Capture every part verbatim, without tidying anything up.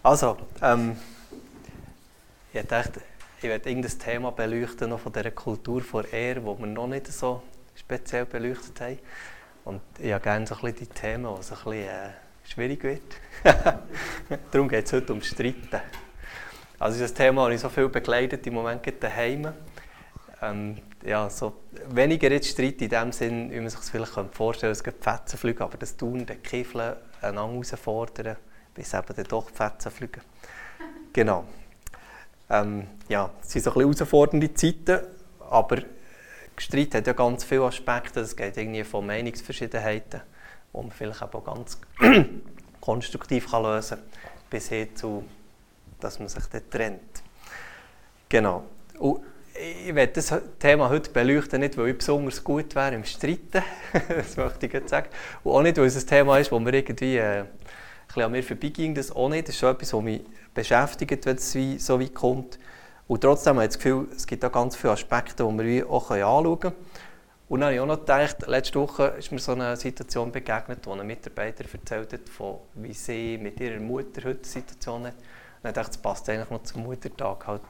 Also, ähm, ich dachte, ich werde irgendein Thema beleuchten noch von dieser Kultur vor Ehre, die wir noch nicht so speziell beleuchtet haben. Und ich habe gerne so ein bisschen die Themen, wo es ein bisschen äh, schwierig wird. Darum geht es heute um Streiten. Also das ist ein Thema, das ich so viel begleitet im Moment daheim. Ähm, ja, so weniger jetzt Streit in dem Sinn, wie man sich das vielleicht vorstellen könnte, es gibt Fetzen fliegen, aber das Tun, das Kiffeln, einander herausfordern, bis eben dann doch die Fetzen fliegen. Genau. Ähm, ja, es sind so ein bisschen herausfordernde Zeiten, aber Streit hat ja ganz viele Aspekte. Es geht irgendwie von Meinungsverschiedenheiten, die man vielleicht auch ganz konstruktiv kann lösen kann, bis hin zu, dass man sich dann trennt. Genau. Und ich werde das Thema heute beleuchten, nicht weil ich besonders gut wäre im Streiten, das möchte ich jetzt sagen, und auch nicht, weil es ein Thema ist, das mir irgendwie äh, ein bisschen an mir vorbeiging, das auch nicht. Das ist schon etwas, das mich beschäftigt, wenn es so weit kommt. Und trotzdem habe ich das Gefühl, es gibt auch ganz viele Aspekte, die wir auch anschauen können. Und dann habe ich auch noch gedacht, letzte Woche ist mir so eine Situation begegnet, wo ein Mitarbeiter erzählt hat, von wie sie mit ihrer Mutter heute eine Situation hat. Und ich dachte, es passt eigentlich noch zum Muttertag halt.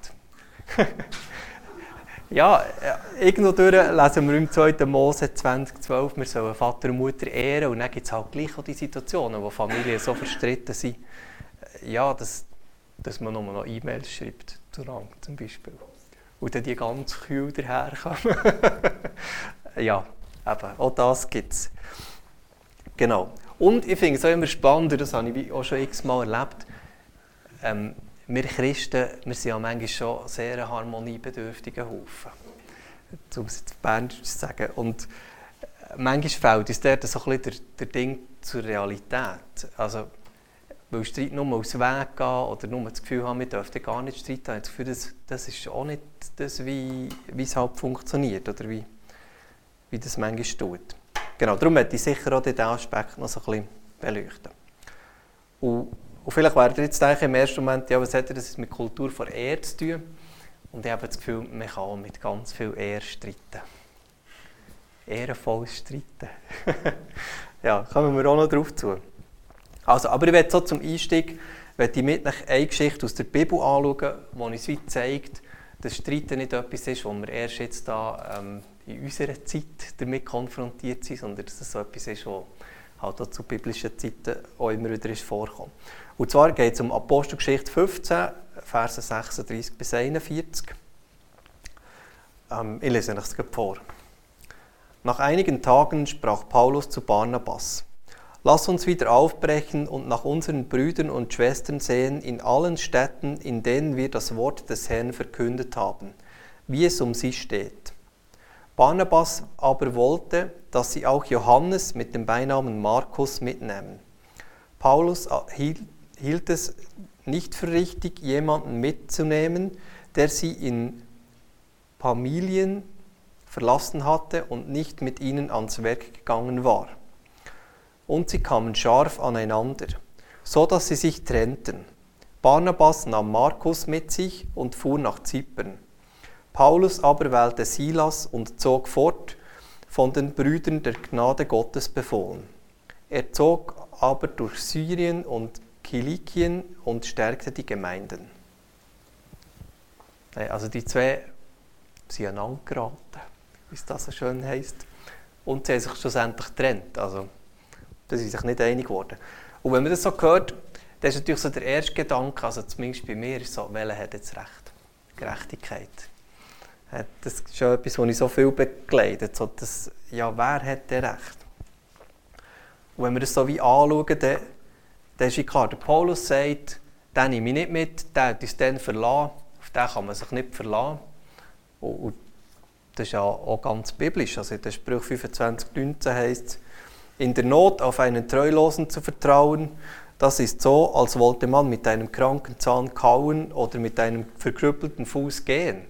Ja, irgendwo durch lesen wir im zweiten Mose zwanzig zwölf, wir sollen Vater und Mutter ehren. Und dann gibt es halt gleich auch die Situationen, wo Familien so verstritten sind, ja, dass, dass man nur noch E-Mails schreibt, zu Rang zum Beispiel. Und dann die ganz kühl daherkommen. Ja, eben, auch das gibt es. Genau. Und ich finde es auch immer spannend, das habe ich auch schon x-mal erlebt, ähm, wir Christen, wir sind ja manchmal schon sehr ein harmoniebedürftiger Haufen, um es jetzt Berndeutsch zu sagen. Und manchmal fehlt uns dort so ein bisschen der, der Ding zur Realität. Also, weil Streit nur aus dem Weg gehen oder nur das Gefühl haben, wir dürfen gar nicht streiten, habe ich das Gefühl, das, das ist auch nicht das, wie, wie es halt funktioniert oder wie, wie das manchmal tut. Genau, darum möchte ich sicher auch diesen Aspekt noch so ein bisschen beleuchten. Und Und vielleicht werdet ihr jetzt denken, im ersten Moment, ja, was hat das mit Kultur vor Ehre zu tun? Und ich habe das Gefühl, man kann auch mit ganz viel Ehre streiten. Ehrenvolles Streiten. Ja, kommen wir auch noch drauf zu. Also, aber ich möchte so zum Einstieg möchte ich mit euch eine Geschichte aus der Bibel anschauen, die uns wie zeigt, dass Streiten nicht etwas ist, wo wir erst jetzt da, ähm, in unserer Zeit damit konfrontiert sind, sondern dass es so etwas ist, was halt auch zu biblischen Zeiten auch immer wieder ist vorkommen. Und zwar geht es um Apostelgeschichte fünfzehn, Verse sechsunddreißig bis einundvierzig. Ähm, ich lese es vor. Nach einigen Tagen sprach Paulus zu Barnabas: Lass uns wieder aufbrechen und nach unseren Brüdern und Schwestern sehen in allen Städten, in denen wir das Wort des Herrn verkündet haben, wie es um sie steht. Barnabas aber wollte, dass sie auch Johannes mit dem Beinamen Markus mitnehmen. Paulus hielt es nicht für richtig, jemanden mitzunehmen, der sie in Pamphylien verlassen hatte und nicht mit ihnen ans Werk gegangen war. Und sie kamen scharf aneinander, so dass sie sich trennten. Barnabas nahm Markus mit sich und fuhr nach Zypern. Paulus aber wählte Silas und zog fort, von den Brüdern der Gnade Gottes befohlen. Er zog aber durch Syrien und Kilikien und stärkte die Gemeinden. Also die zwei sind aneinander geraten, wie es das so schön heisst. Und sie haben sich schlussendlich getrennt. Also, da sind sich nicht einig geworden. Und wenn man das so hört, dann ist natürlich so der erste Gedanke, also zumindest bei mir, ist so, welcher hat jetzt Recht? Gerechtigkeit. Das ist schon etwas, was ich so viel begleitet. So das, ja, wer hat denn Recht? Und wenn wir das so wie anschauen, dann, dann ist klar, der Paulus sagt, den nehme ich nicht mit, der hat uns dann verlassen, auf den kann man sich nicht verlassen. Und, und das ist ja auch ganz biblisch. Also in der Sprüche fünfundzwanzig neunzehn heisst es, in der Not auf einen Treulosen zu vertrauen, das ist so, als wollte man mit einem kranken Zahn kauen oder mit einem verkrüppelten Fuß gehen.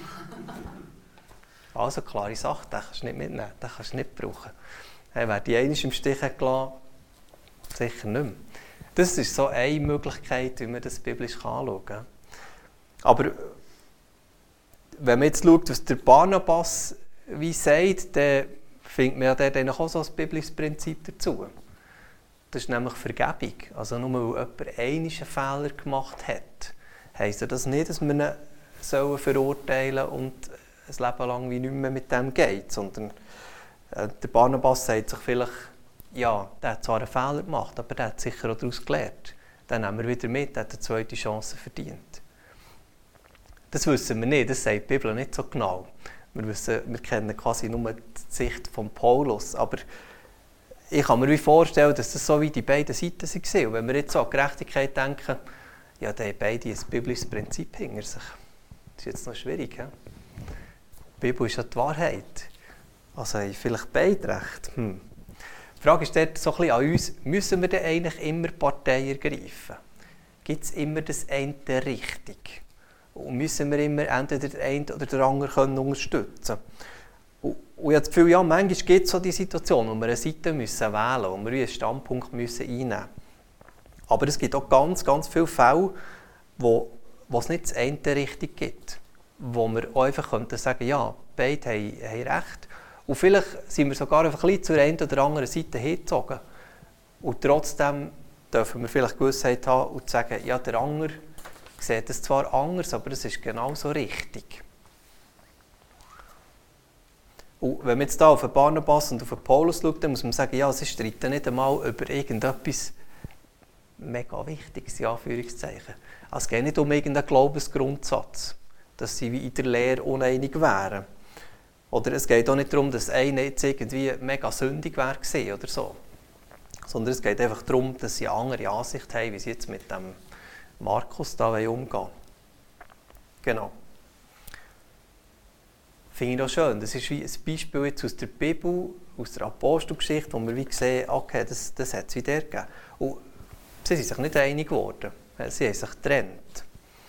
Also klare Sache, den kannst du nicht mitnehmen, den kannst du nicht brauchen. Hey, wer die einmal im Stich hat gelassen, sicher nicht mehr. Das ist so eine Möglichkeit, wie man das biblisch anschauen kann. Aber wenn man jetzt schaut, was der Barnabas wie sagt, dann findet man ja dann auch so ein biblisches Prinzip dazu. Das ist nämlich Vergebung. Also nur weil jemand einmal einen Fehler gemacht hat, heisst das nicht, dass wir ihn sollen verurteilen und ein Leben lang wie nicht mehr mit dem geht. Sondern äh, der Barnabas sagt sich vielleicht, ja, der hat zwar einen Fehler gemacht, aber der hat sicher auch daraus gelernt. Dann nehmen wir wieder mit, der hat eine zweite Chance verdient. Das wissen wir nicht, das sagt die Bibel nicht so genau. Wir, wissen, wir kennen quasi nur die Sicht von Paulus, aber ich kann mir wie vorstellen, dass das so wie die beiden Seiten waren. Und wenn wir jetzt so an Gerechtigkeit denken, ja, dann haben beide ein biblisches Prinzip hinter sich. Das ist jetzt noch schwierig. He? Die Bibel ist ja die Wahrheit. Also haben vielleicht beide recht. Hm. Die Frage ist dort so ein bisschen an uns, müssen wir denn eigentlich immer Partei ergreifen? Gibt es immer das eine richtig? Und müssen wir immer entweder den einen oder den anderen können unterstützen können? Und ich habe das Gefühl, ja, manchmal gibt es so die Situation, wo wir eine Seite müssen wählen müssen, wo wir einen Standpunkt müssen einnehmen müssen. Aber es gibt auch ganz, ganz viele Fälle, wo, wo es nicht das eine richtig gibt. Wo wir auch einfach könnten sagen, ja, beide haben, haben recht. Und vielleicht sind wir sogar einfach ein bisschen zur einen oder anderen Seite hingezogen. Und trotzdem dürfen wir vielleicht Gewissheit haben und sagen, ja, der andere sieht es zwar anders, aber es ist genauso richtig. Und wenn man jetzt hier auf den Barnabas und auf den Paulus schaut, dann muss man sagen, ja, sie streiten nicht einmal über irgendetwas mega Wichtiges, in Anführungszeichen. Also es geht nicht um irgendeinen Glaubensgrundsatz, dass sie wie in der Lehre uneinig wären. Oder es geht auch nicht darum, dass einer jetzt irgendwie mega sündig wäre oder so. Sondern es geht einfach darum, dass sie eine andere Ansicht haben, wie sie jetzt mit dem Markus da umgehen wollen. Genau. Finde ich auch schön. Das ist wie ein Beispiel jetzt aus der Bibel, aus der Apostelgeschichte, wo wir wie sehen, okay, das, das hat es wieder gegeben. Und sie sind sich nicht einig geworden. Sie haben sich getrennt.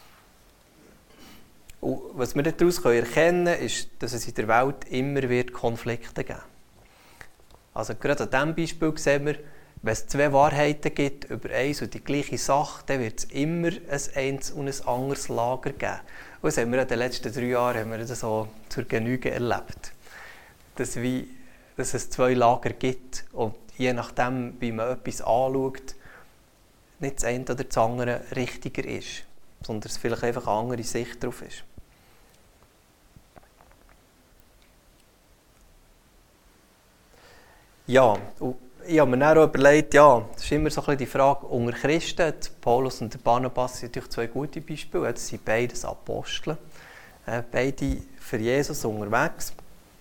Und was wir daraus erkennen können, ist, dass es in der Welt immer wird Konflikte geben. Also gerade an diesem Beispiel sehen wir, wenn es zwei Wahrheiten gibt über eins und die gleiche Sache, dann wird es immer ein eins und ein anderes Lager geben. Und das haben wir in den letzten drei Jahren haben wir das so zur Genüge erlebt. Dass, wie, dass es zwei Lager gibt und je nachdem, wie man etwas anschaut, nicht das eine oder das andere richtiger ist, sondern es vielleicht einfach eine andere Sicht darauf ist. Ja, und ich habe mir dann auch überlegt, ja, das ist immer so ein bisschen die Frage unter Christen. Paulus und Barnabas sind natürlich zwei gute Beispiele. Das sind beides Apostel, beide für Jesus unterwegs.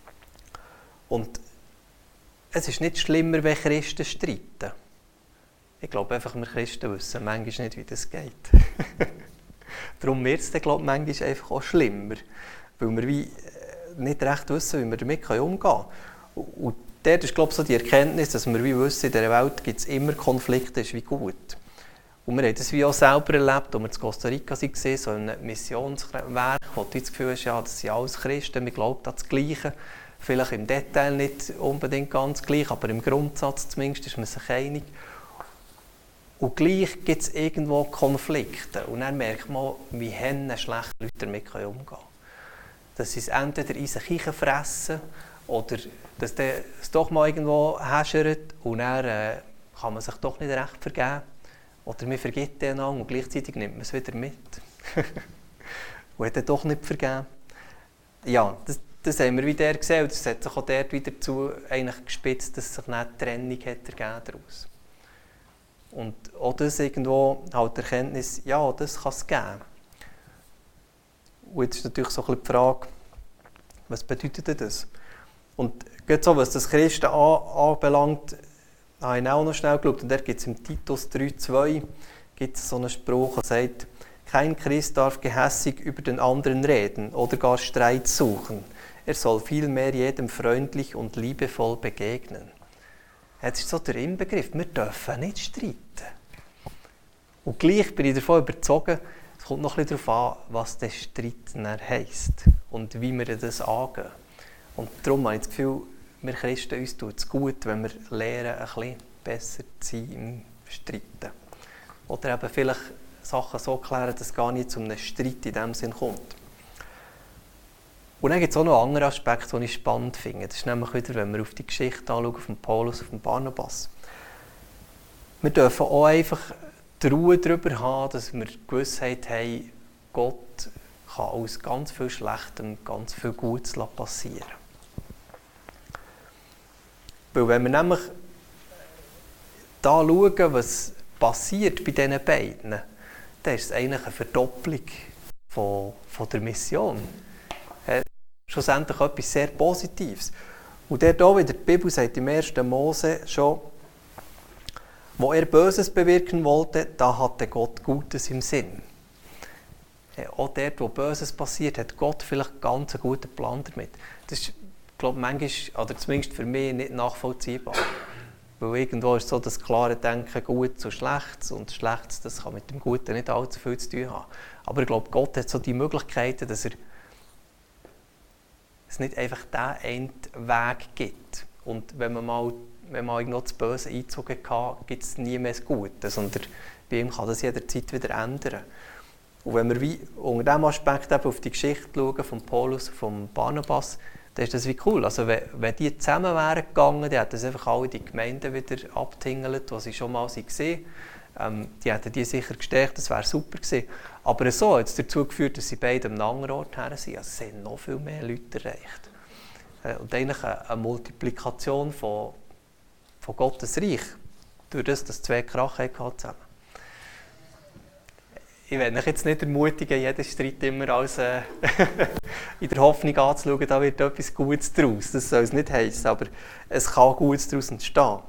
Und es ist nicht schlimmer, wenn Christen streiten. Ich glaube einfach, wir Christen wissen manchmal nicht, wie das geht. Darum wird es dann, glaube ich, manchmal einfach auch schlimmer, weil wir wie nicht recht wissen, wie wir damit umgehen können. Und dort ist, glaube ich, so die Erkenntnis, dass wir wie wissen, in dieser Welt gibt es immer Konflikte, ist wie gut. Und wir haben das wie auch selber erlebt, als wir in Costa Rica waren, so ein Missionswerk, wo du das Gefühl hast, ja, das sind alles Christen, wir glauben an das Gleiche. Vielleicht im Detail nicht unbedingt ganz gleich, aber im Grundsatz zumindest ist man sich einig. Und gleich gibt es irgendwo Konflikte. Und dann merkt man, wie schlecht Leute damit umgehen können. Dass sie es entweder in sich hineinfressen oder dass es doch mal irgendwo häschert und dann äh, kann man sich doch nicht recht vergeben. Oder man vergibt den an und gleichzeitig nimmt man es wieder mit. Und hat dann doch nicht vergeben. Ja, das, das haben wir wieder gesehen und das hat sich auch dort wieder dazu eigentlich gespitzt, dass sich eine Trennung hat ergeben daraus. Und auch das irgendwo halt die Erkenntnis, ja, das kann es geben. Und jetzt ist natürlich so ein bisschen die Frage, was bedeutet das? Und gerade so, was das Christen anbelangt, habe ich auch noch schnell geschaut. Und da gibt es im Titus drei zwei gibt es so einen Spruch, der sagt, kein Christ darf gehässig über den anderen reden oder gar Streit suchen. Er soll vielmehr jedem freundlich und liebevoll begegnen. Jetzt ist so der Inbegriff, wir dürfen nicht streiten. Und gleich bin ich davon überzeugt, es kommt noch ein bisschen darauf an, was der Streiten heisst und wie wir das angehen. Und darum habe ich das Gefühl, wir Christen, uns tut es gut, wenn wir lernen, ein bisschen besser zu sein im Streiten. Oder eben vielleicht Sachen so klären, dass es gar nicht zu einem Streit in diesem Sinn kommt. Und dann gibt es auch noch andere Aspekte, die ich spannend finde. Das ist nämlich wieder, wenn wir auf die Geschichte anschauen, auf den Paulus, auf den Barnabas. wir dürfen auch einfach die Ruhe darüber haben, dass wir die Gewissheit haben, Gott kann aus ganz viel Schlechtem ganz viel Gutes passieren. Weil wenn wir nämlich da schauen, was passiert bei diesen beiden, dann ist es eigentlich eine Verdopplung von, von der Mission. Ja, schlussendlich etwas sehr Positives. Und dort auch wieder, die Bibel sagt im ersten Mose schon, wo er Böses bewirken wollte, da hatte Gott Gutes im Sinn. Ja, auch dort, wo Böses passiert, hat Gott vielleicht ganz einen guten Plan damit. Das ist, glaube ich, manchmal, oder zumindest für mich, nicht nachvollziehbar. Weil irgendwo ist so das klare Denken, Gutes und Schlechtes. Und Schlechtes, das kann mit dem Guten nicht allzu viel zu tun haben. Aber ich glaube, Gott hat so die Möglichkeiten, dass er es nicht einfach diesen einen Weg gibt. Und wenn man mal, wenn man irgendwo das Böse eingezogen hat, gibt es nie mehr das Gute. Sondern bei ihm kann das jederzeit wieder ändern. Und wenn wir wie unter diesem Aspekt eben auf die Geschichte schauen, von Paulus und von Barnabas, dann ist das wie cool. Also wenn, wenn die zusammen wären gegangen, dann hätten sie einfach alle die Gemeinden wieder abgetingelt, die sie schon mal waren. Ähm, die hätten die sicher gestärkt, das wäre super gewesen. Aber so hat es dazu geführt, dass sie beide am anderen Ort her sind. Also es haben noch viel mehr Leute erreicht. Äh, und eigentlich eine, eine Multiplikation von, von Gottes Reich, durch das, dass zwei Krach hatten zusammen. Ich will euch jetzt nicht ermutigen, jeden Streit immer als äh, in der Hoffnung anzuschauen, da wird etwas Gutes daraus. Das soll es nicht heissen, aber es kann Gutes daraus entstehen.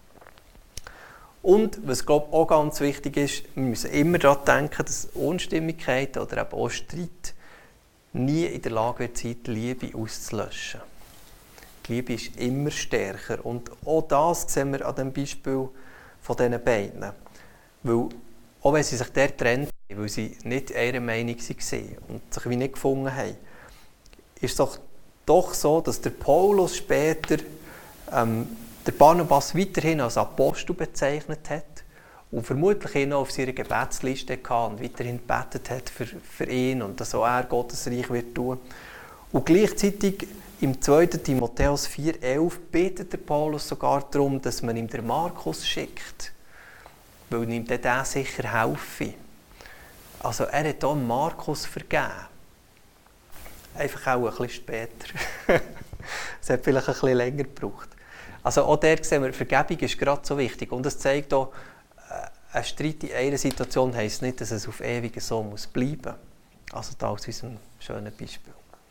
Und was glaube ich auch ganz wichtig ist, wir müssen immer daran denken, dass Unstimmigkeiten oder eben auch Streit nie in der Lage wird sein, die Liebe auszulöschen. Die Liebe ist immer stärker. Und auch das sehen wir an dem Beispiel von diesen beiden. Weil, auch wenn sie sich dort trennen, weil sie nicht ihrer Meinung waren und sich wie nicht gefunden haben, ist es doch, doch so, dass der Paulus später ähm, der Barnabas weiterhin als Apostel bezeichnet hat und vermutlich ihn auch auf seiner Gebetsliste hatte und weiterhin gebetet hat für, für ihn und dass auch er Gottes Reich wird tun. Und gleichzeitig im zweiten Timotheus vier elf betet der Paulus sogar darum, dass man ihm den Markus schickt, weil ihm der sicher helfe. Also er hat auch Markus vergeben. Einfach auch ein bisschen später. Es hat vielleicht ein bisschen länger gebraucht. Also auch dort sehen wir, Vergebung ist gerade so wichtig. Und es zeigt auch, ein Streit in einer Situation heisst nicht, dass es auf ewig so muss bleiben. Also da aus unserem schönen Beispiel.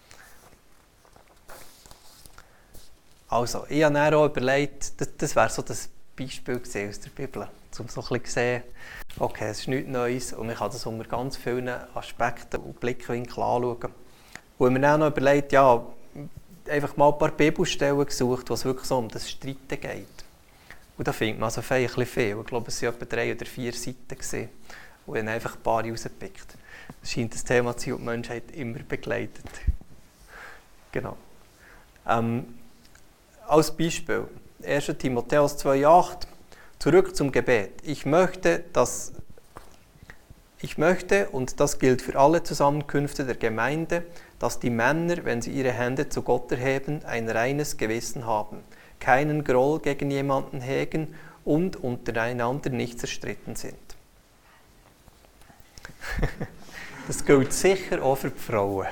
Also, ich habe dann auch überlegt, das, das wäre so das Beispiel aus der Bibel, um so ein bisschen zu sehen, okay, es ist nichts Neues und man kann das unter ganz vielen Aspekten und Blickwinkeln anschauen. Und wir haben auch noch überlegt, ja, einfach mal ein paar Bibelstellen gesucht, wo es wirklich so um das Streiten geht. Und da findet man also ein bisschen viel. Ich glaube, es waren etwa drei oder vier Seiten gewesen, und dann einfach ein paar rausgepickt. Das scheint das Thema zu sein, das die Menschheit immer begleitet. Genau. Ähm, als Beispiel, erster Timotheus zwei acht, zurück zum Gebet. Ich möchte, dass Ich möchte, und das gilt für alle Zusammenkünfte der Gemeinde, dass die Männer, wenn sie ihre Hände zu Gott erheben, ein reines Gewissen haben, keinen Groll gegen jemanden hegen und untereinander nicht zerstritten sind. Das gilt sicher auch für die Frauen.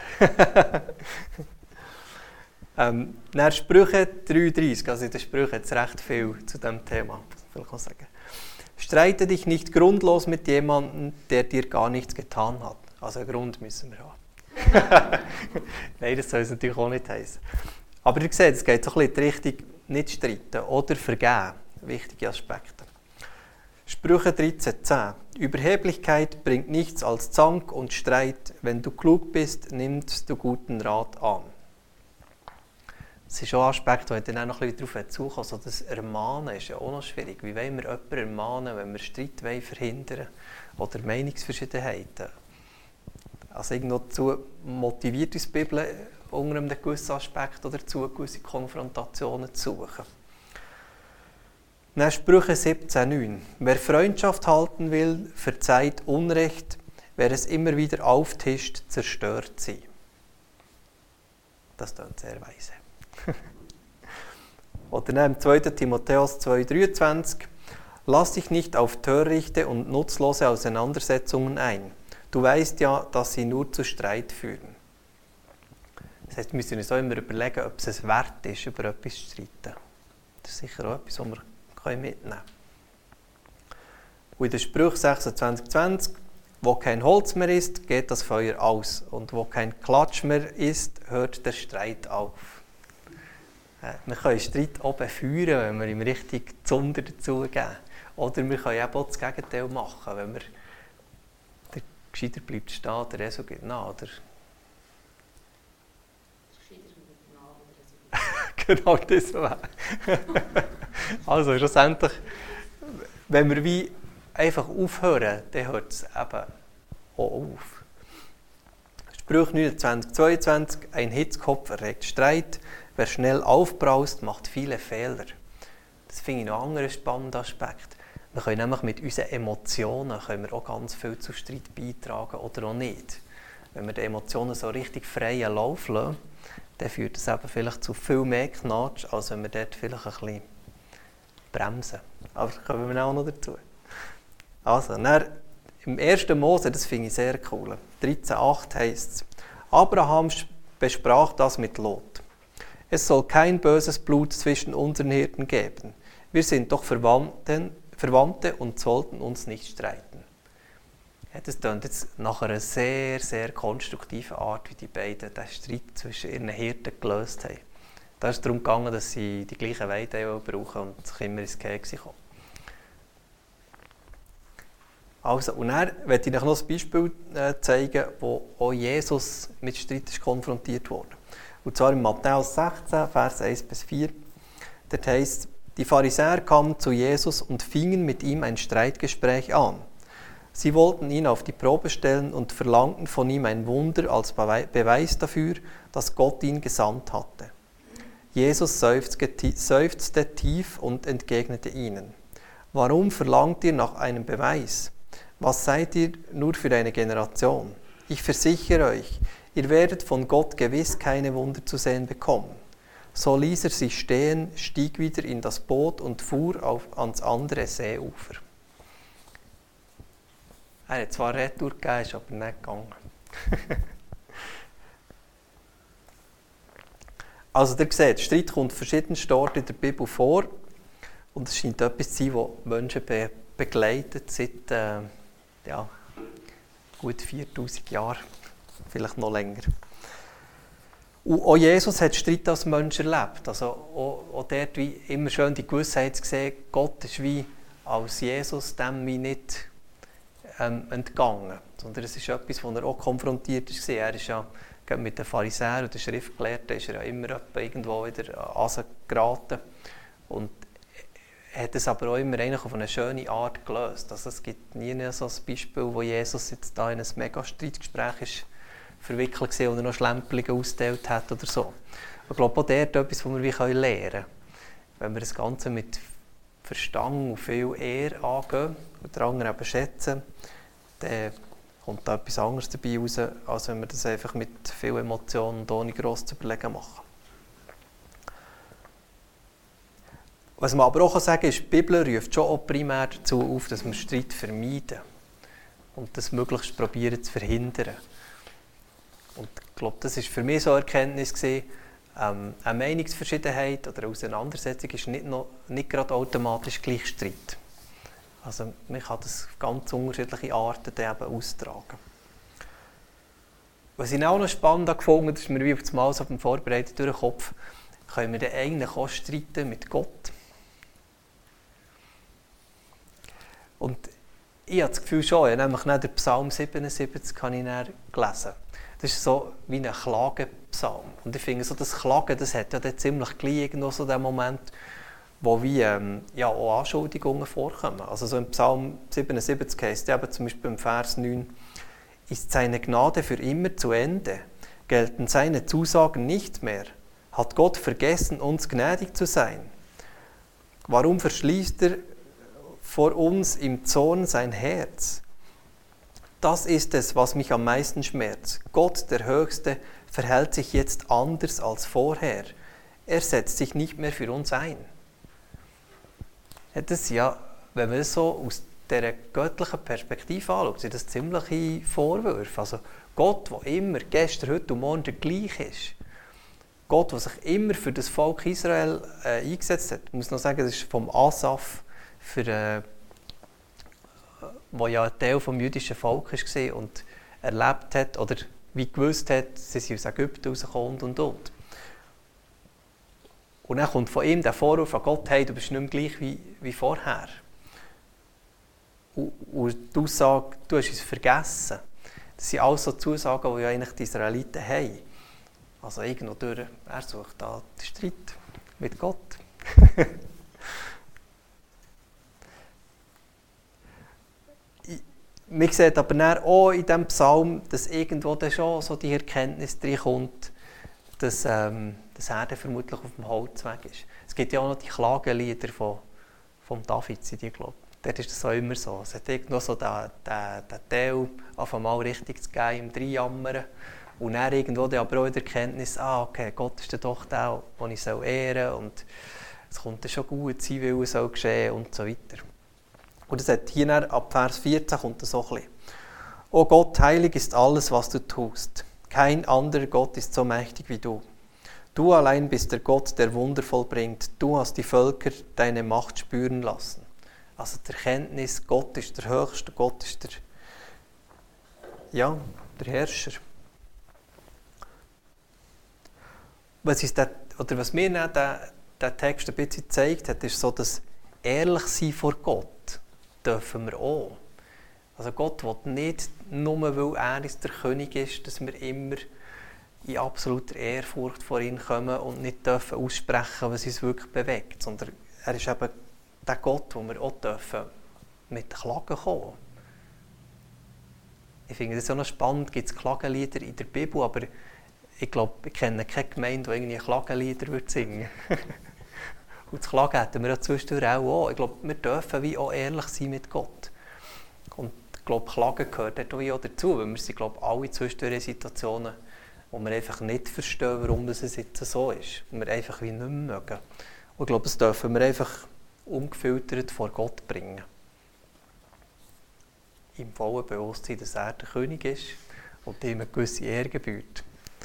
ähm, nach Sprüche dreiunddreißig, also in den Sprüchen hat es recht viel zu diesem Thema, muss ich sagen. Streite dich nicht grundlos mit jemandem, der dir gar nichts getan hat. Also einen Grund müssen wir haben. Nein, das soll es natürlich auch nicht heißen. Aber ihr seht, es geht so ein bisschen in die Richtung, nicht streiten oder vergeben. Wichtige Aspekte. Sprüche dreizehn zehn. Überheblichkeit bringt nichts als Zank und Streit. Wenn du klug bist, nimmst du guten Rat an. Das ist auch ein Aspekt, wo ich dann auch noch ein bisschen darauf zukomme. Also das Ermahnen ist ja auch noch schwierig. Wie wollen wir jemanden ermahnen, wenn wir Streit verhindern wollen oder Meinungsverschiedenheiten? Also irgendwo dazu motiviert uns die Bibel unter einem gewissen Aspekt oder dazu, gewisse Konfrontationen zu suchen. Dann Sprüche siebzehn neun. Wer Freundschaft halten will, verzeiht Unrecht. Wer es immer wieder auftischt, zerstört sie. Das klingt sehr weise. Oder dann im zweiten Timotheus zwei dreiundzwanzig. Lass dich nicht auf törichte und nutzlose Auseinandersetzungen ein. Du weißt ja, dass sie nur zu Streit führen. Das heisst, wir müssen uns auch immer überlegen, ob es es wert ist, über etwas zu streiten. Das ist sicher auch etwas, was wir mitnehmen können. Und in der Sprüche sechsundzwanzig zwanzig, wo kein Holz mehr ist, geht das Feuer aus. Und wo kein Klatsch mehr ist, hört der Streit auf. Wir können Streit auch befeuern, wenn wir ihm richtig Zunder dazugeben. Oder wir können eben auch das Gegenteil machen, wenn wir der Gescheiter bleibt stehen, der Reso geht nach. Oder? Genau das war. Also schlussendlich, wenn wir wie einfach aufhören, dann hört es eben auch auf. Sprüche neunundzwanzig zweiundzwanzig, ein Hitzkopf erregt Streit, wer schnell aufbraust, macht viele Fehler. Das finde ich noch einen anderen spannenden Aspekt. Wir können nämlich mit unseren Emotionen können wir auch ganz viel zu Streit beitragen oder auch nicht. Wenn wir die Emotionen so richtig freien Lauf lassen, dann führt das eben vielleicht zu viel mehr Knatsch, als wenn wir dort vielleicht ein bisschen bremsen. Aber da kommen wir auch noch dazu. Also, dann, im ersten Mose, das finde ich sehr cool, dreizehn acht heisst es, Abraham besprach das mit Lot. Es soll kein böses Blut zwischen unseren Hirten geben. Wir sind doch Verwandten, Verwandte und sollten uns nicht streiten. Ja, das klingt jetzt nach einer sehr, sehr konstruktiven Art, wie die beiden den Streit zwischen ihren Hirten gelöst haben. Da ist es darum gegangen, dass sie die gleichen Weide brauchen und sich immer ins Gehege kommen. Also, und dann möchte ich euch noch ein Beispiel zeigen, wo auch Jesus mit Streit ist konfrontiert wurde. Und zwar in Matthäus sechzehn, Vers eins bis vier. Dort heisst, die Pharisäer kamen zu Jesus und fingen mit ihm ein Streitgespräch an. Sie wollten ihn auf die Probe stellen und verlangten von ihm ein Wunder als Beweis dafür, dass Gott ihn gesandt hatte. Jesus seufzte tief und entgegnete ihnen: Warum verlangt ihr nach einem Beweis? Was seid ihr nur für eine Generation? Ich versichere euch, ihr werdet von Gott gewiss keine Wunder zu sehen bekommen. So ließ er sie stehen, stieg wieder in das Boot und fuhr auf, ans andere Seeufer. Er hat zwar Retour gegeben, ist aber nicht gegangen. Also ihr seht, Streit kommt verschiedenste Orte in der Bibel vor und es scheint etwas zu sein, das Menschen be- begleitet seit äh, ja, gut viertausend Jahren, vielleicht noch länger. Und auch Jesus hat Streit als Mensch erlebt. Also auch, auch dort wie immer schön die Gewissheit zu sehen, Gott ist wie als Jesus dem wie nicht ähm, entgangen. Sondern es ist etwas, wo er auch konfrontiert war. Er ist ja mit den Pharisäern und den Schriftgelehrten ist er ja immer irgendwo wieder an geraten. Und er hat es aber auch immer eigentlich auf eine schöne Art gelöst. Also es gibt nie so ein Beispiel, wo Jesus jetzt da in ein mega Streitgespräch ist verwickelt war und er noch Schlempelungen ausgeteilt hat oder so. Ich glaube, auch dort etwas, was wir lernen können. Wenn wir das Ganze mit Verstand und viel Ehre angehen und den anderen eben schätzen, dann kommt da etwas anderes dabei raus, als wenn wir das einfach mit viel Emotionen und ohne gross zu überlegen machen. Was man aber auch sagen kann, ist, die Bibel ruft schon auch primär dazu auf, dass wir Streit vermeiden und das möglichst probieren zu verhindern. Und ich glaube, das war für mich so eine Erkenntnis gewesen, ähm, eine Meinungsverschiedenheit oder eine Auseinandersetzung ist nicht, noch, nicht gerade automatisch gleich Streit. Also man kann das auf ganz unterschiedliche Arten eben austragen. Was ich auch noch spannend gefunden habe, das ist mir wie auf das Mal so beim Vorbereiten durch den Kopf, können wir dann eigentlich auch streiten mit Gott. Und ich habe das Gefühl schon, ich habe nämlich nach dem Psalm siebenundsiebzig habe ich dann gelesen. Das ist so wie ein Klagepsalm. Und ich finde, so das Klagen, das hat ja dann ziemlich gleich irgendwo so den Moment, wo wie, ähm, ja, auch Anschuldigungen vorkommen. Also so im Psalm siebenundsiebzig heisst es eben zum Beispiel im Vers neun, ist seine Gnade für immer zu Ende? Gelten seine Zusagen nicht mehr? Hat Gott vergessen, uns gnädig zu sein? Warum verschließt er vor uns im Zorn sein Herz? Das ist es, was mich am meisten schmerzt. Gott, der Höchste, verhält sich jetzt anders als vorher. Er setzt sich nicht mehr für uns ein. Ja, das sind ja wenn man es so aus dieser göttlichen Perspektive anschaut, sind das ziemliche Vorwürfe. Also Gott, der immer, gestern, heute und morgen der gleiche ist. Gott, der sich immer für das Volk Israel äh, eingesetzt hat. Ich muss noch sagen, das ist vom Asaf, für, äh, wo ja ein Teil des jüdischen Volkes war und erlebt hat, oder wie gewusst hat, sie sind aus Ägypten rausgekommen und und und. Und dann kommt von ihm der Vorwurf an Gott, hey, du bist nicht mehr gleich wie, wie vorher. Und, und die Aussage, du hast uns vergessen. Das sind alles so Zusagen, die ja eigentlich die Israeliten haben. Also irgendwo durch, er sucht da den Streit mit Gott. Man sieht aber dann auch in diesem Psalm, dass irgendwo dann schon so die Erkenntnis reinkommt, dass, ähm, dass er dann vermutlich auf dem Holzweg ist. Es gibt ja auch noch die Klagelieder von, von David, sind die, glaube ich. Dort ist das auch immer so. Es hat irgendwo so den, den, den Teil auf einmal richtig zu geben, im Dreinjammern. Und dann irgendwo dann aber auch in der Erkenntnis, ah, okay, Gott ist dann doch der, den ich ehren soll. Und es kommt dann schon gut, sein Wille soll geschehen und so weiter. Und das hat hier dann, ab Vers vierzehn kommt das so ein bisschen. O Gott, heilig ist alles, was du tust. Kein anderer Gott ist so mächtig wie du. Du allein bist der Gott, der Wunder vollbringt. Du hast die Völker deine Macht spüren lassen. Also die Erkenntnis, Gott ist der Höchste, Gott ist der, ja, der Herrscher. Was, ist der, oder was mir dann der, der Text ein bisschen gezeigt hat, ist so, dass ehrlich sein vor Gott dürfen wir auch. Also Gott will nicht nur, weil er ist der König ist, dass wir immer in absoluter Ehrfurcht vor ihn kommen und nicht dürfen aussprechen, was uns wirklich bewegt, sondern er ist eben der Gott, wo wir auch dürfen mit Klagen kommen. Ich finde das auch noch spannend, es gibt Klagenlieder in der Bibel, aber ich glaube, ich kenne keine Gemeinde, die irgendwie Klagenlieder singen würde. Und das Klagen hätten wir ja zwischendurch auch. Ich glaube, wir dürfen wie auch ehrlich sein mit Gott. Und ich glaube, Klagen gehört dort auch dazu, weil wir sind, glaube ich, alle zwischendurch in Situationen, wo wir einfach nicht verstehen, warum das jetzt so ist. Und wir einfach wie nicht mehr mögen. Und ich glaube, das dürfen wir einfach ungefiltert vor Gott bringen. Im vollen Bewusstsein, dass er der König ist und ihm eine gewisse Ehre gebührt.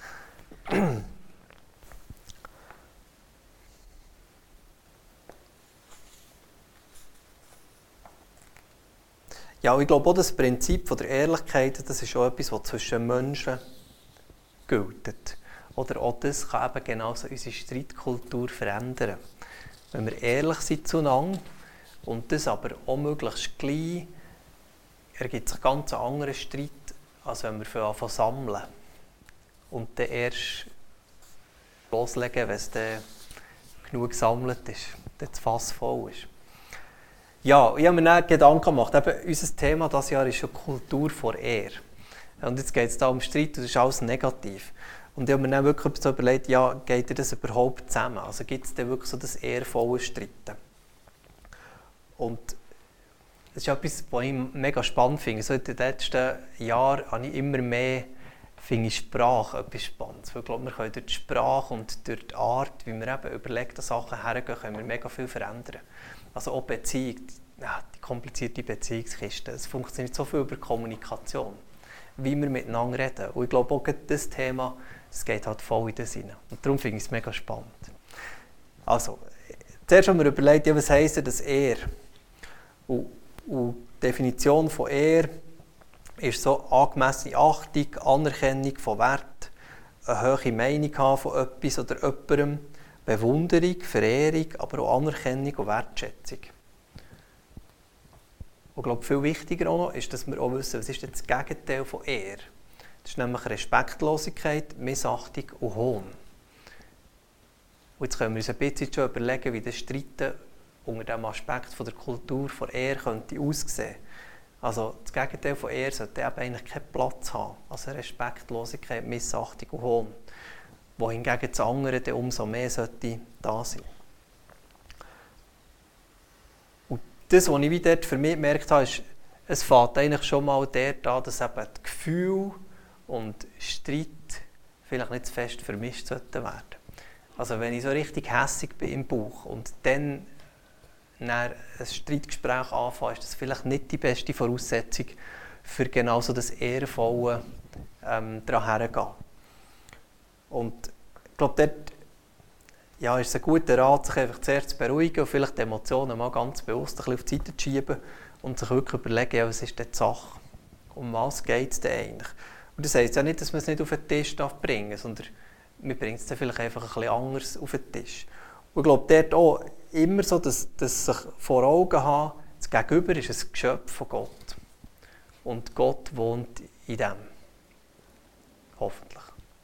Ja, ich glaube auch, das Prinzip der Ehrlichkeit, das ist auch etwas, das zwischen Menschen gilt. Oder auch das kann eben genauso unsere Streitkultur verändern. Wenn wir ehrlich sind zueinander und das aber auch möglichst gleich, ergibt sich einen ganz anderen Streit, als wenn wir anfangen zu sammeln. Und dann erst loslegen, wenn es dann genug gesammelt ist, dann das Fass voll ist. Ja, ich habe mir dann Gedanken gemacht. Eben, unser Thema dieses Jahr ist schon Kultur vor Ehre. Und jetzt geht es da um Streit und das ist alles negativ. Und ich habe mir dann wirklich so überlegt, ja, geht dir das überhaupt zusammen? Also gibt es dann wirklich so das ehrvolle Streiten? Und das ist etwas, was ich mega spannend finde. So in den letzten Jahren habe ich immer mehr, finde ich, Sprache etwas Spannendes. Weil ich glaube, wir können durch die Sprache und durch die Art, wie wir eben überlegten Sachen hergehen, können wir mega viel verändern. Also auch Beziehung, ja, die komplizierte Beziehungskiste. Es funktioniert so viel über Kommunikation, wie wir miteinander reden. Und ich glaube auch das Thema, das geht halt voll in das hinein. Und darum finde ich es mega spannend. Also, zuerst haben wir überlegt, ja, was heisst das Ehre? Und, und die Definition von Ehre ist so angemessene Achtung, Anerkennung von Wert, eine hohe Meinung haben von etwas oder jemandem, Bewunderung, Verehrung, aber auch Anerkennung und Wertschätzung. Und ich glaube, viel wichtiger auch noch ist, dass wir auch wissen, was ist das Gegenteil von Ehre. Das ist nämlich Respektlosigkeit, Missachtung und Hohn. Und jetzt können wir uns ein bisschen schon überlegen, wie das Streiten unter diesem Aspekt von der Kultur von Ehre könnte aussehen. Also das Gegenteil von Ehre sollte eben eigentlich keinen Platz haben. Also Respektlosigkeit, Missachtung und Hohn. Wohingegen das andere dann umso mehr sollte da sein. Und das, was ich dort für mich gemerkt habe, ist, es fängt eigentlich schon mal dort an, dass eben die Gefühle und Streit vielleicht nicht zu fest vermischt sollten werden. Also wenn ich so richtig hässig bin im Bauch und dann ein Streitgespräch anfangen, ist das vielleicht nicht die beste Voraussetzung für genau so das ehrenvolle ähm, daran herzugehen. Und ich glaube, dort ja, ist es ein guter Rat, sich einfach zuerst zu beruhigen und vielleicht die Emotionen mal ganz bewusst ein bisschen auf die Seite zu schieben und sich wirklich überlegen, ja, was ist denn die Sache? Um was geht es denn eigentlich? Und das heisst ja nicht, dass man es nicht auf den Tisch bringen darf, sondern man bringt es dann vielleicht einfach ein bisschen anders auf den Tisch. Und ich glaube, dort auch immer so, dass, dass sich vor Augen haben, das Gegenüber ist ein Geschöpf von Gott. Und Gott wohnt in dem. Hoffentlich.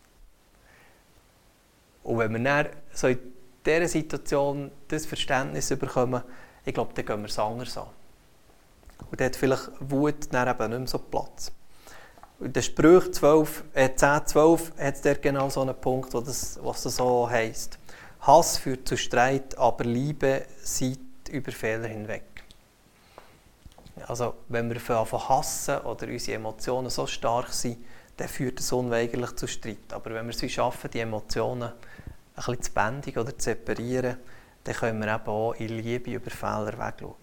Und wenn wir dann so in dieser Situation das Verständnis bekommen, ich glaube, dann gehen wir es anders an. Und dann hat vielleicht Wut dann eben nicht mehr so Platz. Und in den Sprüchen zwölf, äh, zehn, zwölf hat es dort genau so einen Punkt, wo das, was das so heisst. Hass führt zu Streit, aber Liebe sieht über Fehler hinweg. Also, wenn wir von hassen oder unsere Emotionen so stark sind, dann führt es unweigerlich zu Streit. Aber wenn wir es schaffen, die Emotionen ein bisschen zu bändigen oder zu separieren, dann können wir eben auch in Liebe über Fehler wegschauen.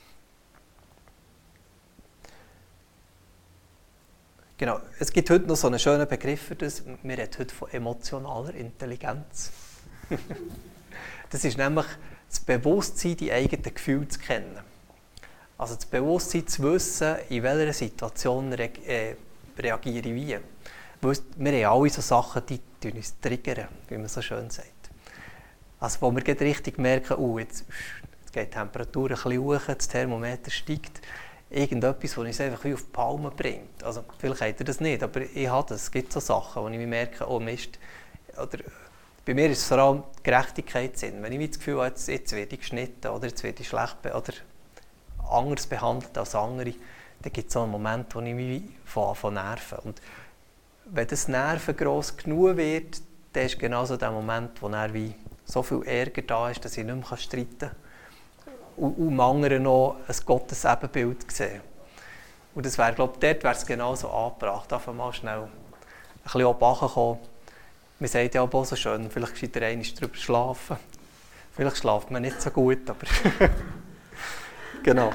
Genau, es gibt heute noch so einen schönen Begriff für das. Wir reden heute von emotionaler Intelligenz. Das ist nämlich das Bewusstsein, die eigenen Gefühle zu kennen. Also das Bewusstsein zu wissen, in welcher Situation re- äh, reagiere ich wie. Weil wir haben alle so Sachen, die uns triggern, wie man so schön sagt. Also wo wir richtig merken, oh, jetzt, jetzt geht die Temperatur ein bisschen hoch, das Thermometer steigt. Irgendetwas, das uns einfach wie auf die Palme bringt. Also vielleicht habt ihr das nicht, aber ich habe das. Es gibt so Sachen, wo ich merke, oh Mist. Oder, bei mir ist es vor allem Gerechtigkeitssinn. Wenn ich das Gefühl habe, jetzt, jetzt werde ich geschnitten oder jetzt werde ich schlecht be- oder anders behandelt als andere, dann gibt es so einen Moment, wo ich mich von, von nerven. Und wenn das Nerven gross genug wird, dann ist genau so der Moment, wo dann wie so viel Ärger da ist, dass ich nicht mehr streiten kann. Und um anderen noch ein Gottes-Ebenbild sehen. Und das wäre, glaube ich, dort wäre es genauso angebracht. Einfach mal schnell ein bisschen oben kommen. Man sagt ja auch so schön, vielleicht geschieht der eine drüber schlafen. Vielleicht schlaft man nicht so gut, aber genau.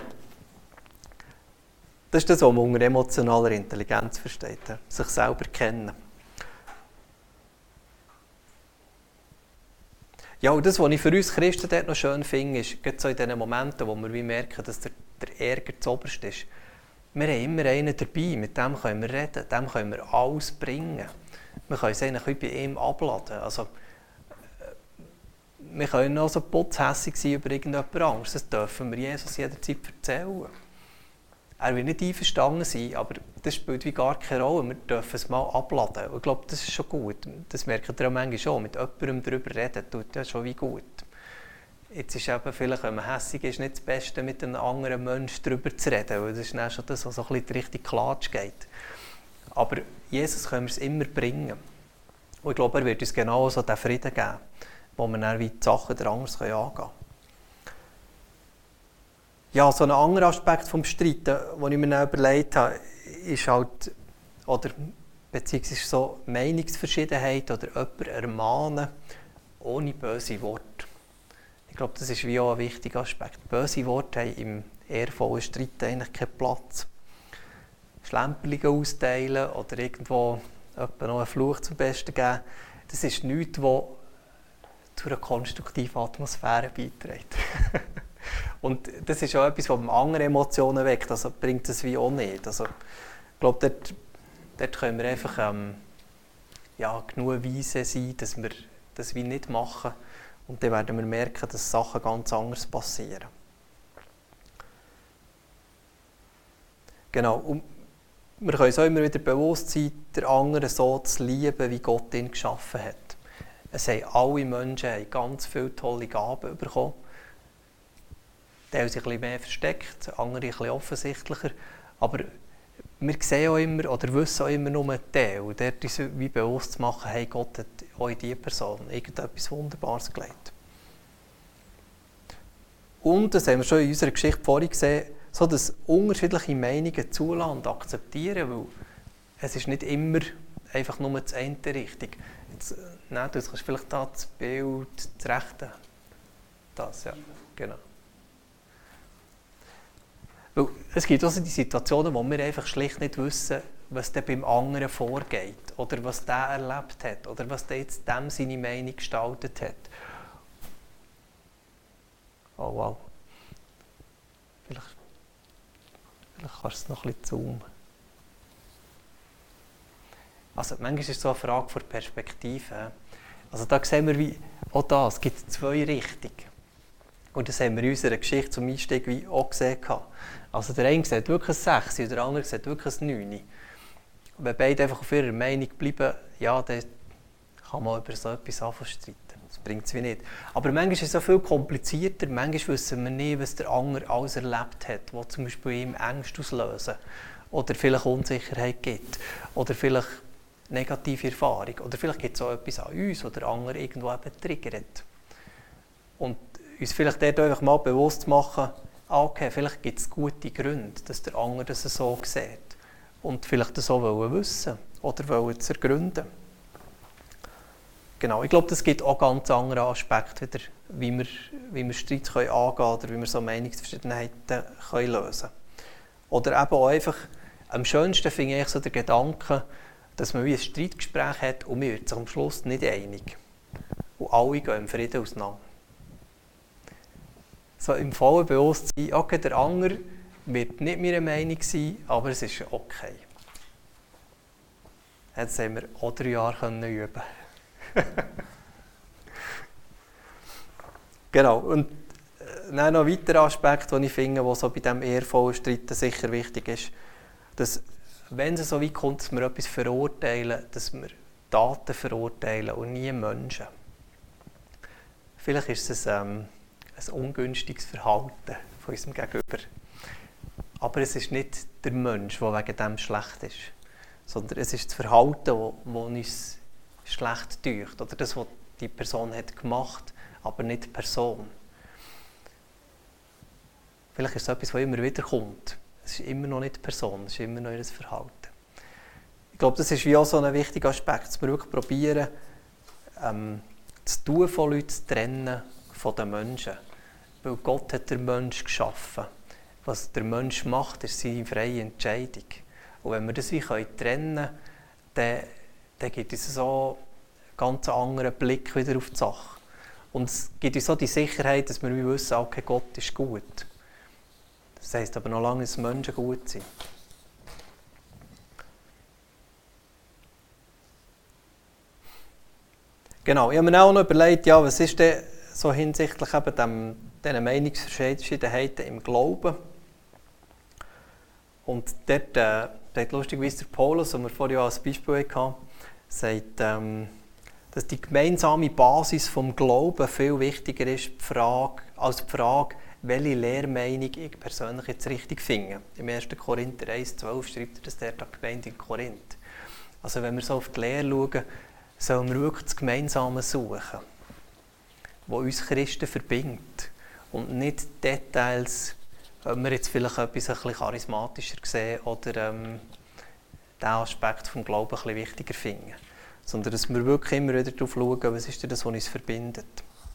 Das ist das, was man unter emotionaler Intelligenz versteht. Sich selber kennen. Ja, und das, was ich für uns Christen dort noch schön finde, ist, gerade so in den Momenten, wo wir wie merken, dass der, der Ärger zu oberst ist. Wir haben immer einen dabei, mit dem können wir reden, dem können wir alles bringen. Wir können es eigentlich bei ihm abladen. Also, wir können auch so putzhässig sein über irgendjemand anderes. Das dürfen wir Jesus jederzeit erzählen. Er will nicht einverstanden sein, aber das spielt wie gar keine Rolle. Wir dürfen es mal abladen. Und ich glaube, das ist schon gut. Das merkt ihr auch manchmal schon. Mit jemandem darüber reden, tut das schon wie gut. Jetzt ist eben vielleicht, wenn man hässig ist, nicht das Beste, mit einem anderen Menschen darüber zu reden. Weil das ist dann schon das, was so ein bisschen richtig Klatsch geht. Aber Jesus können wir es immer bringen. Und ich glaube, er wird uns genau so den Frieden geben, wo wir dann wie die Sachen der anders angehen können. Ja, so ein anderer Aspekt des Streiten, den ich mir dann überlegt habe, ist halt, oder beziehungsweise so Meinungsverschiedenheit oder jemanden ermahnen ohne böse Worte. Ich glaube, das ist wie auch ein wichtiger Aspekt. Böse Worte haben im ehrvollen Streit eigentlich keinen Platz. Schlemperlinge austeilen oder irgendwo noch einen Fluch zum Besten geben, das ist nichts, was zu einer konstruktiven Atmosphäre beiträgt. Und das ist auch etwas, was andere Emotionen weckt, also bringt das wie auch nicht. Also, ich glaube, dort, dort können wir einfach ähm, ja, genug weise sein, dass wir das wie nicht machen. Und dann werden wir merken, dass Sachen ganz anders passieren. Genau. Und wir können uns auch immer wieder bewusst sein, der anderen so zu lieben, wie Gott ihn geschaffen hat. Es haben alle Menschen haben ganz viele tolle Gaben bekommen. Die haben sich ein bisschen mehr versteckt, andere ein bisschen offensichtlicher. Aber wir sehen auch immer oder wissen auch immer nur einen Teil. Und dort ist wie bewusst zu machen, hey, Gott hat auch in diese Person irgendetwas Wunderbares gelegt. Und, das haben wir schon in unserer Geschichte vorhin gesehen, so dass unterschiedliche Meinungen zulassen und akzeptieren, weil es ist nicht immer einfach nur das eine richtig. Jetzt, nein, du kannst vielleicht da das Bild, das Rechte, das, ja, genau. Weil es gibt also die Situationen, wo wir einfach schlicht nicht wissen, was da beim anderen vorgeht oder was der erlebt hat oder was der jetzt dem seine Meinung gestaltet hat. Oh wow. Vielleicht, vielleicht kannst du es noch ein bisschen zoomen. Also manchmal ist es so eine Frage von Perspektive. Also da sehen wir, wie auch da, es gibt zwei Richtungen. Und das haben wir in unserer Geschichte zum Einstieg wie auch gesehen. Also der eine sieht wirklich ein sechs und der andere sieht wirklich ein neun. Und wenn beide einfach auf ihrer Meinung bleiben, ja, dann kann man über so etwas anfangen streiten. Das bringt es wie nicht. Aber manchmal ist es so viel komplizierter. Manchmal wissen wir nicht, was der andere alles erlebt hat, was zum Beispiel ihm Ängste auslösen oder vielleicht Unsicherheit gibt oder vielleicht negative Erfahrung. Oder vielleicht gibt es auch etwas an uns, was der andere irgendwo eben triggert. Und uns vielleicht dort einfach mal bewusst zu machen, okay, vielleicht gibt es gute Gründe, dass der andere das so sieht. Und vielleicht das auch wissen oder wollen zu ergründen. Genau, ich glaube, das gibt auch ganz andere Aspekte, wieder, wie wir, wie wir Streit können angehen können oder wie wir so Meinungsverschiedenheiten können lösen können. Oder eben auch einfach, am schönsten finde ich so den Gedanken, dass man wie ein Streitgespräch hat und man wird sich am Schluss nicht einig. Und alle gehen im Frieden auseinander. So im vollen Bewusstsein, okay, der andere wird nicht meiner Meinung sein, aber es ist okay. Jetzt haben wir auch drei Jahre üben. Genau, und dann noch ein weiterer Aspekt, den ich finde, der so bei diesem ehrvollen Streiten sicher wichtig ist, dass, wenn es so weit kommt, dass wir etwas verurteilen, dass wir Daten verurteilen und nie Menschen. Vielleicht ist es ähm, ein ungünstiges Verhalten von unserem Gegenüber. Aber es ist nicht der Mensch, der wegen dem schlecht ist, sondern es ist das Verhalten, das uns schlecht täuscht. Oder das, was die Person hat gemacht, aber nicht die Person. Vielleicht ist es etwas, das immer wieder kommt. Es ist immer noch nicht die Person, es ist immer noch ihr Verhalten. Ich glaube, das ist wie auch so ein wichtiger Aspekt, dass wir wirklich probieren, ähm, das Tun von Leuten zu trennen von den Menschen. Weil Gott hat den Menschen geschaffen. Was der Mensch macht, ist seine freie Entscheidung. Und wenn wir das wie trennen können, dann, dann gibt es so einen ganz anderen Blick wieder auf die Sache. Und es gibt uns so die Sicherheit, dass wir wissen, okay, Gott ist gut. Das heisst aber noch lange, dass Menschen gut sind. Genau, ich habe mir auch noch überlegt, ja, was ist denn so hinsichtlich eben dem, diesen Meinungsverschiedenheiten im Glauben. Und dort, äh, dort lustigerweise der Paulus, den wir vorhin als Beispiel hatten, sagt, ähm, dass die gemeinsame Basis des Glaubens viel wichtiger ist die Frage, als die Frage, welche Lehrmeinung ich persönlich jetzt richtig finde. Im ersten Korinther eins zwölf schreibt er das dort an die Gemeinde in Korinth. Also wenn wir so auf die Lehre schauen, sollen wir wirklich das Gemeinsame suchen, was uns Christen verbindet. Und nicht Details, ob wir jetzt vielleicht etwas ein bisschen charismatischer sehen oder ähm, diesen Aspekt des Glaubens ein bisschen wichtiger finden. Sondern dass wir wirklich immer wieder darauf schauen, was ist denn das, was uns verbindet.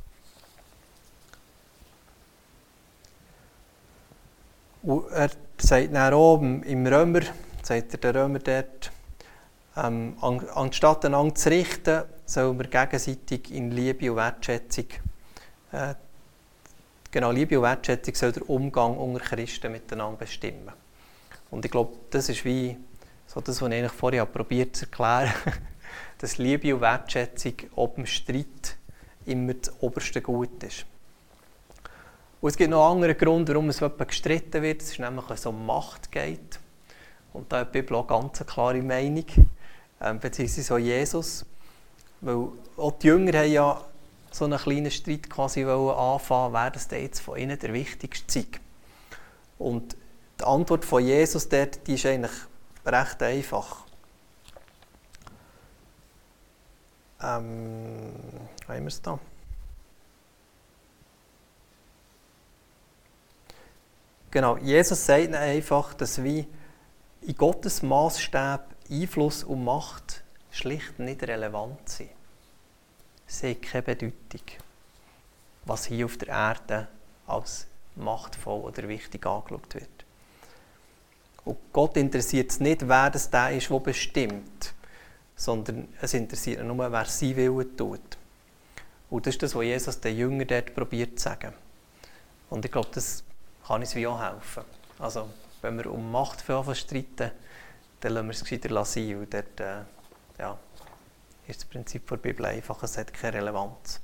Und er sagt dann auch im Römer, sagt er der Römer dort, ähm, anstatt einander zu richten, sollen wir gegenseitig in Liebe und Wertschätzung, äh, genau, Liebe und Wertschätzung soll der Umgang unter Christen miteinander bestimmen. Und ich glaube, das ist wie so das, was ich eigentlich vorher probiert zu erklären, dass Liebe und Wertschätzung ob im Streit immer das oberste Gut ist. Und es gibt noch einen anderen Grund, warum es gestritten wird. Es ist nämlich, wenn es um Macht geht. Und da hat die Bibel auch ganz eine klare Meinung, ähm, beziehungsweise auch Jesus. Weil auch die Jünger haben ja so einen kleinen Streit quasi anfangen, wer das denn jetzt von ihnen der wichtigste sei. Und die Antwort von Jesus dort, die ist eigentlich recht einfach. Ähm, wo haben wir es da? Genau, Jesus sagt ihnen einfach, dass wie in Gottes Massstab Einfluss und Macht schlicht nicht relevant sind. Sie haben keine Bedeutung, was hier auf der Erde als machtvoll oder wichtig angeschaut wird. Und Gott interessiert es nicht, wer das der ist, der bestimmt, sondern es interessiert ihn nur, wer sein Willen tut. Und das ist das, was Jesus den Jüngern dort probiert zu sagen. Und ich glaube, das kann uns wie auch helfen. Also, wenn wir um Macht für streiten, dann lassen wir es gescheiter sein. Und dort äh, ja, ist das Prinzip der Bibel einfach, es hat keine Relevanz.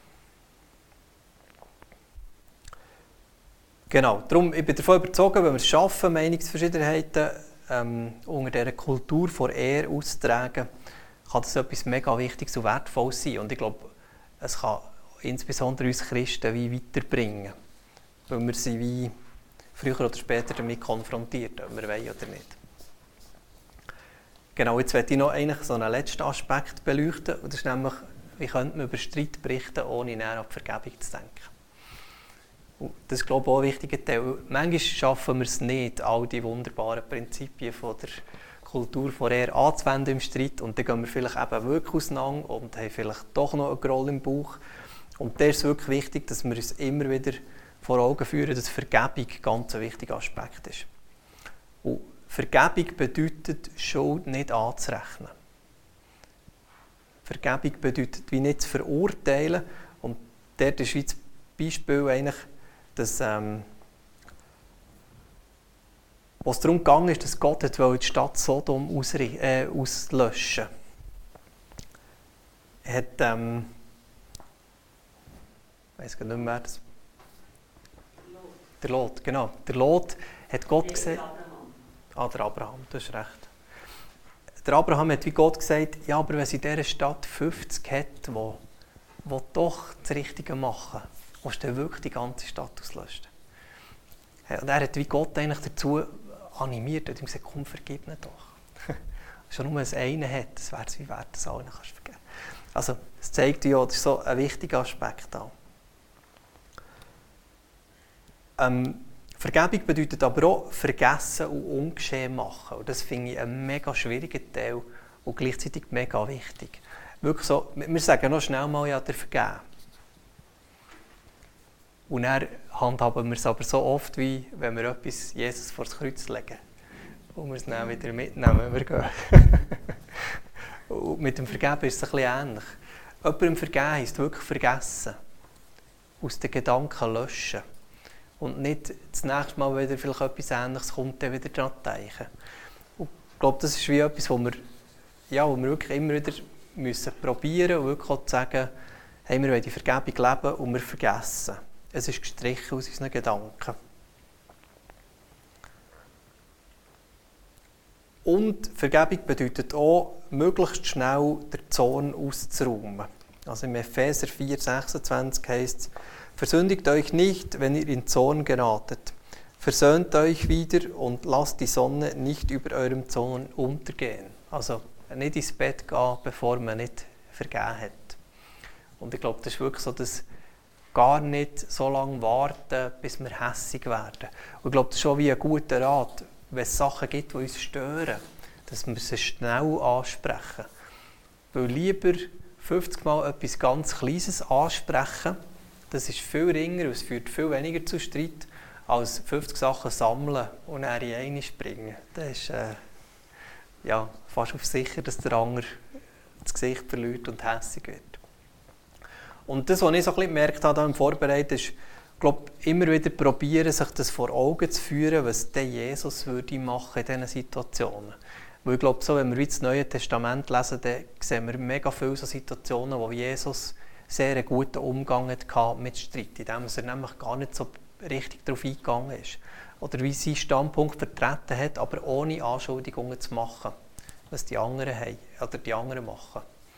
Genau, darum, ich bin davon überzeugt, wenn wir es schaffen, Meinungsverschiedenheiten ähm, unter dieser Kultur vor Ehre auszutragen, kann das etwas mega Wichtiges und Wertvolles sein. Und ich glaube, es kann insbesondere uns Christen wie weiterbringen, weil wir sie wie früher oder später damit konfrontiert, ob wir wollen oder nicht. Genau, jetzt möchte ich noch eigentlich so einen letzten Aspekt beleuchten, und das ist nämlich, wie könnte man über Streit berichten, ohne näher an die Vergebung zu denken. Und das ist, glaube ich, auch ein wichtiger Teil. Manchmal schaffen wir es nicht, all die wunderbaren Prinzipien von der Kultur von Ehre anzuwenden im Streit, und dann gehen wir vielleicht eben wirklich auseinander und haben vielleicht doch noch einen Groll im Bauch. Und da ist es wirklich wichtig, dass wir uns immer wieder vor Augen führen, dass Vergebung ein ganz wichtiger Aspekt ist. Und Vergebung bedeutet, Schuld nicht anzurechnen. Vergebung bedeutet, wie nicht zu verurteilen. Und dort ist wie das Beispiel eigentlich, dass ähm, was darum gegangen ist, dass Gott die Stadt Sodom ausri- äh, auslöschen wollte. Er hat, ähm, ich weiss gar nicht mehr, das der Lot, genau. Der Lot hat Gott gesagt. Ah, der Abraham, du hast recht. Der Abraham hat wie Gott gesagt, ja, aber wenn es in dieser Stadt fünfzig hat, die, die doch das Richtige machen, willst du dann wirklich die ganze Stadt auslöschen? Und er hat wie Gott eigentlich dazu animiert und ihm gesagt, komm, vergib ihn doch. Schon nur das eine hat, das wäre es wie wert, dass alle kannst vergeben. Also, das zeigt ja, das ist so ein wichtiger Aspekt auch. Ähm, Vergebung bedeutet aber auch vergessen und ungeschehen machen. Und das finde ich einen mega schwierigen Teil und gleichzeitig mega wichtig. Wirklich so, wir sagen noch schnell mal, ja, der vergeben. Und dann handhaben wir es aber so oft, wie wenn wir etwas Jesus vor das Kreuz legen. Und wir es dann wieder mitnehmen, wenn wir gehen. Und mit dem Vergeben ist es ein bisschen ähnlich. Jemandem vergeben heisst wirklich vergessen. Aus den Gedanken löschen. Und nicht das nächste Mal, wenn vielleicht etwas Ähnliches kommt, dann wieder daran denken. Und ich glaube, das ist wie etwas, wo wir, ja, wo wir wirklich immer wieder müssen probieren und wirklich auch sagen, hey, wir wollen die Vergebung leben und wir vergessen. Es ist gestrichen aus unseren Gedanken. Und Vergebung bedeutet auch, möglichst schnell den Zorn auszuräumen. Also im Epheser vier sechsundzwanzig heisst es, versündigt euch nicht, wenn ihr in Zorn geratet. Versöhnt euch wieder und lasst die Sonne nicht über eurem Zorn untergehen. Also nicht ins Bett gehen, bevor man nicht vergeben hat. Und ich glaube, das ist wirklich so, dass gar nicht so lange warten, bis wir hässig werden. Und ich glaube, das ist schon wie ein guter Rat, wenn es Sachen gibt, die uns stören, dass wir sie schnell ansprechen. Weil lieber fünfzig Mal etwas ganz Kleines ansprechen, das ist viel ringer und es führt viel weniger zu Streit, als fünfzig Sachen sammeln und dann in eine springen. Das ist äh, ja, fast auf sicher, dass der andere das Gesicht verliert und hässig wird. Und das, was ich so ein bisschen gemerkt habe im Vorbereiten, ist, glaube, immer wieder probieren, sich das vor Augen zu führen, was denn Jesus würde machen in diesen Situationen. Weil ich glaube, so, wenn wir das Neue Testament lesen, dann sehen wir mega viele so Situationen, wo Jesus sehr einen guten Umgang hatte mit Streit, indem er nämlich gar nicht so richtig darauf eingegangen ist. Oder wie seinen Standpunkt vertreten hat, aber ohne Anschuldigungen zu machen, was die anderen haben oder die anderen machen.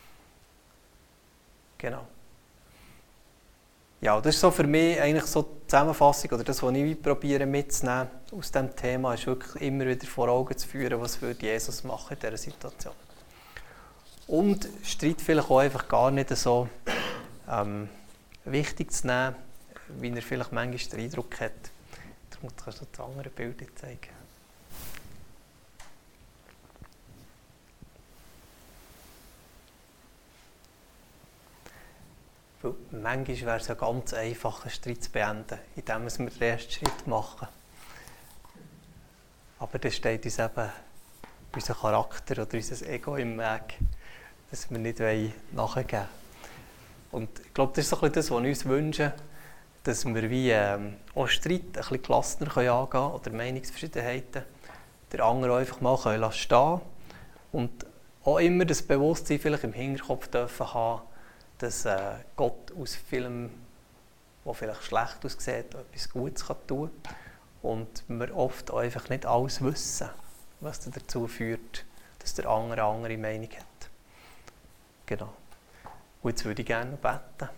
Genau. Ja, das ist so für mich eigentlich so die Zusammenfassung, oder das, was ich probiere mitzunehmen aus diesem Thema, ist wirklich immer wieder vor Augen zu führen, was würde Jesus machen in dieser Situation. Und Streit vielleicht auch einfach gar nicht so ähm, wichtig zu nehmen, wie er vielleicht manchmal den Eindruck hat. Darum kannst du das andere Bild zeigen. Weil manchmal wäre es ja ganz einfach, einen Streit zu beenden, indem wir den ersten Schritt machen. Aber das steht uns eben unser Charakter oder unser Ego im Weg, dass wir nicht nachgeben wollen. Und ich glaube, das ist so ein bisschen das, was wir uns wünschen, dass wir wie ähm, auch Streit ein bisschen gelassener angehen können oder Meinungsverschiedenheiten der anderen einfach mal stehen lassen und auch immer das Bewusstsein vielleicht im Hinterkopf dürfen haben, dass äh, Gott aus vielem, was vielleicht schlecht aussieht, etwas Gutes kann tun kann und wir oft auch einfach nicht alles wissen, was dazu führt, dass der andere eine andere Meinung hat. Genau. Und jetzt würde ich gerne noch beten.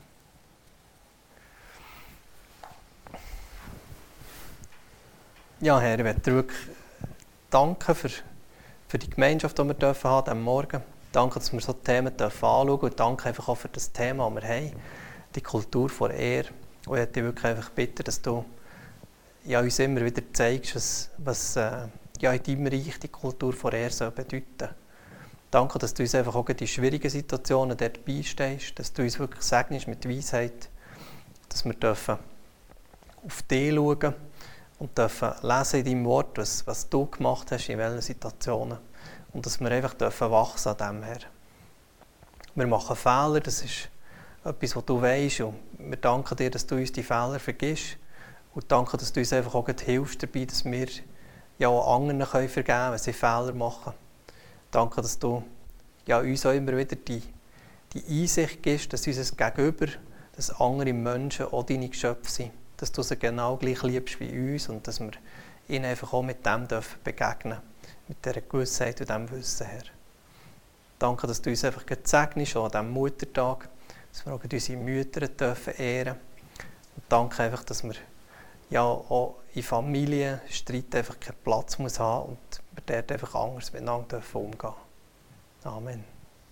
Ja, Herr, ich möchte dir wirklich danken für, für die Gemeinschaft, die wir dürfen haben am Morgen. Danke, dass wir so Themen dürfen anschauen und danke einfach auch für das Thema, das wir haben, die Kultur vor Ehre. Und ich möchte dich wirklich einfach bitten, dass du ja, uns immer wieder zeigst, was, was äh, ja, in deinem Reich die Kultur vor Ehre soll bedeuten. Danke, dass du uns einfach auch in die schwierigen Situationen dort beistehst, dass du uns wirklich segnest mit Weisheit, dass wir dürfen auf dich schauen und dürfen lesen in deinem Wort, was, was du gemacht hast, in welchen Situationen. Und dass wir einfach dürfen wachsen an dem her. Wir machen Fehler, das ist etwas, was du weisst. Und wir danken dir, dass du uns die Fehler vergisst. Und danke, dass du uns einfach auch hilfst dabei, dass wir ja auch anderen vergeben können, wenn sie Fehler machen. Danke, dass du ja, uns auch immer wieder die, die Einsicht gibst, dass unser Gegenüber, dass andere Menschen auch deine Geschöpfe sind. Dass du sie genau gleich liebst wie uns und dass wir ihnen einfach auch mit dem dürfen begegnen, mit dieser Gewissheit und diesem Wissen her. Danke, dass du uns einfach segnest, auch an diesem Muttertag, dass wir auch unsere Mütter dürfen ehren. Und danke einfach, dass wir ja auch in Familien Streit einfach keinen Platz muss haben und wir dort einfach anders miteinander umgehen dürfen. Amen.